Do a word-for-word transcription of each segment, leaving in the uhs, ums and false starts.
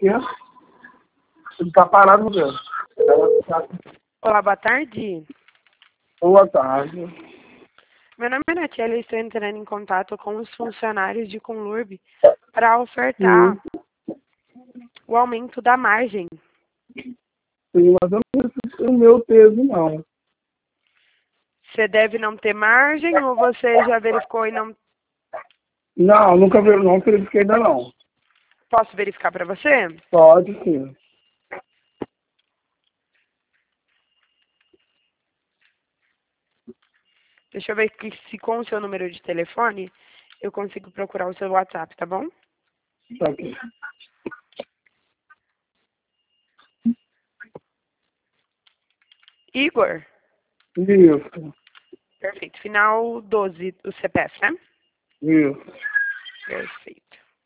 quê? Ele tá parado no dedo. Olá, boa tarde. Boa tarde. Meu nome é Natiele e estou entrando em contato com os funcionários de Conlurb para ofertar Sim. o aumento da margem. Sim, mas eu não preciso o meu peso, não. Você deve não ter margem ou você já verificou e não... Não, nunca vi, não verifiquei ainda não. Posso verificar para você? Pode sim. Deixa eu ver que, se com o seu número de telefone eu consigo procurar o seu WhatsApp, tá bom? Tá aqui. Igor? Isso. Perfeito. Final doze, o C P F, né? Isso. Perfeito.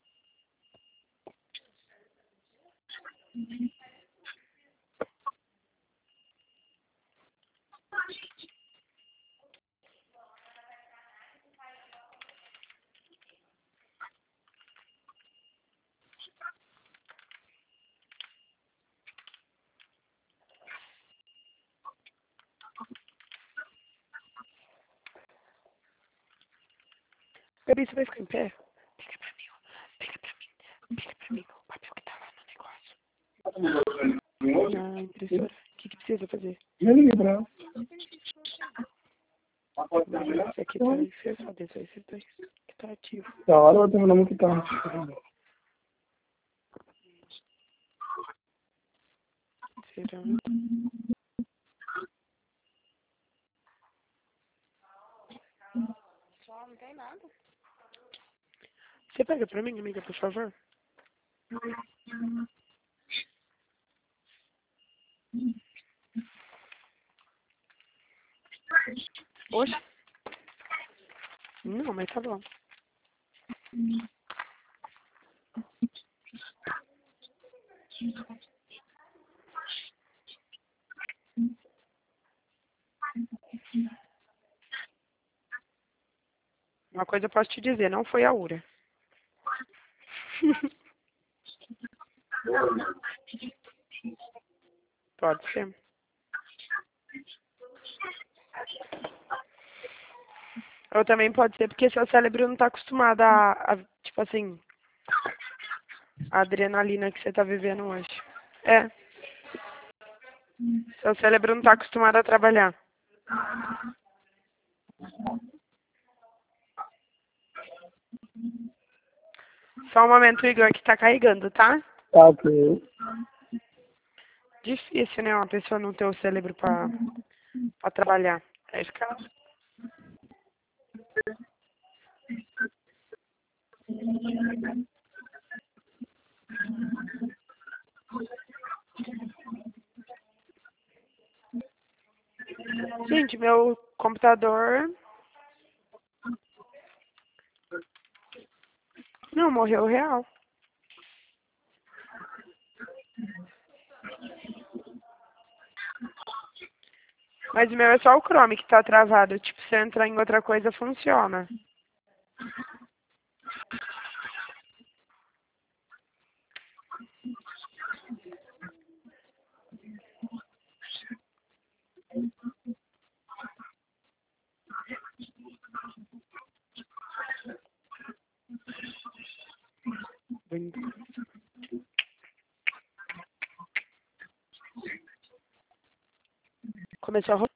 Gabi, você vai ficar em pé? Pega pra mim, ó. Pega pra mim. Pega pra mim o papel que tá lá no negócio. Na impressora. O que que precisa fazer? Me livra. Não, esse aqui tá insertado, esse esse daí que tá ativo. Da hora eu tenho o nome que tá. Será? Só não tem nada. Você pega pra mim, amiga, por favor? Oxe. Não, mas tá bom. Uma coisa eu posso te dizer, não foi a URA. Pode ser. Ou também pode ser porque seu cérebro não tá acostumado a, a tipo assim, a adrenalina que você tá vivendo hoje. É. Seu cérebro não tá acostumado a trabalhar. Só um momento, Igor, que tá carregando, tá? Tá ok. Difícil, né? Uma pessoa não ter o cérebro pra, pra trabalhar. Aí fica... Gente, meu computador... Não, morreu real. Mas o meu é só o Chrome que tá travado. Tipo, se eu entrar em outra coisa, funciona. Começou a rodar.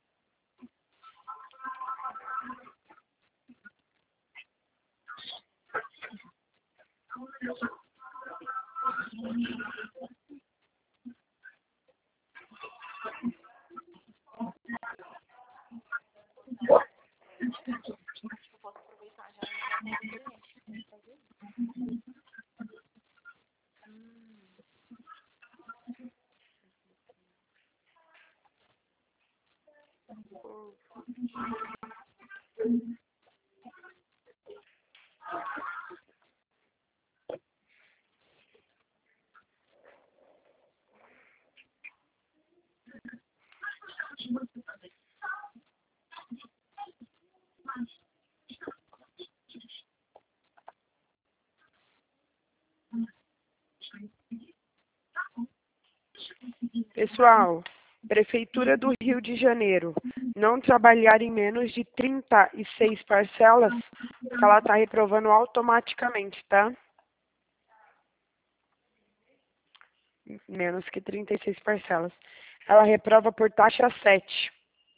Pessoal, Prefeitura do Rio de Janeiro, não trabalhar em menos de trinta e seis parcelas, porque ela está reprovando automaticamente, tá? Menos que trinta e seis parcelas. Ela reprova por taxa sete.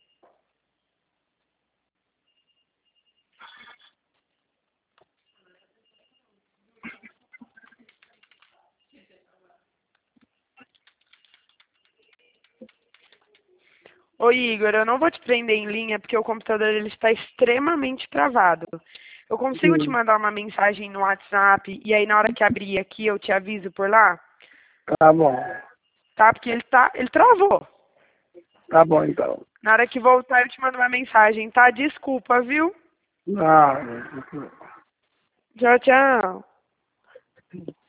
Ô Igor, eu não vou te prender em linha porque o computador ele está extremamente travado. Eu consigo te Sim. mandar uma mensagem no WhatsApp e aí na hora que abrir aqui eu te aviso por lá? Tá bom. Tá? Porque ele tá, ele travou. Tá bom, então. Na hora que voltar eu te mando uma mensagem, tá? Desculpa, viu? Ah, Tchau, tchau.